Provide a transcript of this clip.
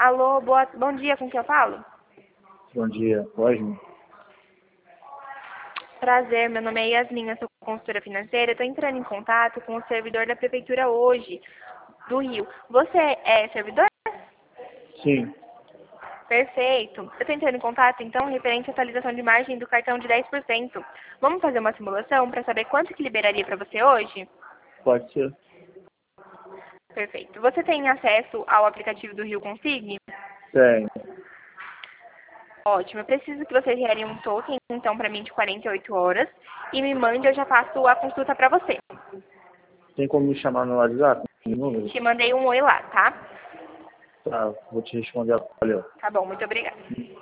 Alô, bom dia, com quem eu falo? Bom dia, Cosme. Prazer, meu nome é Yasmin, eu sou consultora financeira. Estou entrando em contato com o servidor da prefeitura hoje, do Rio. Você é servidor? Sim, Perfeito. Eu estou entrando em contato, então, referente à atualização de margem do cartão de 10%. Vamos fazer uma simulação para saber quanto que liberaria para você hoje? pode ser. Perfeito. Você tem acesso ao aplicativo do Rio Consigne? Tem. Ótimo. Eu preciso que você gere um token, então, para mim de 48 horas e me mande, eu já faço a consulta para você. Tem como me chamar no WhatsApp? No número? Te mandei um oi lá, tá? Tá, vou te responder. Valeu. Tá bom, muito obrigada.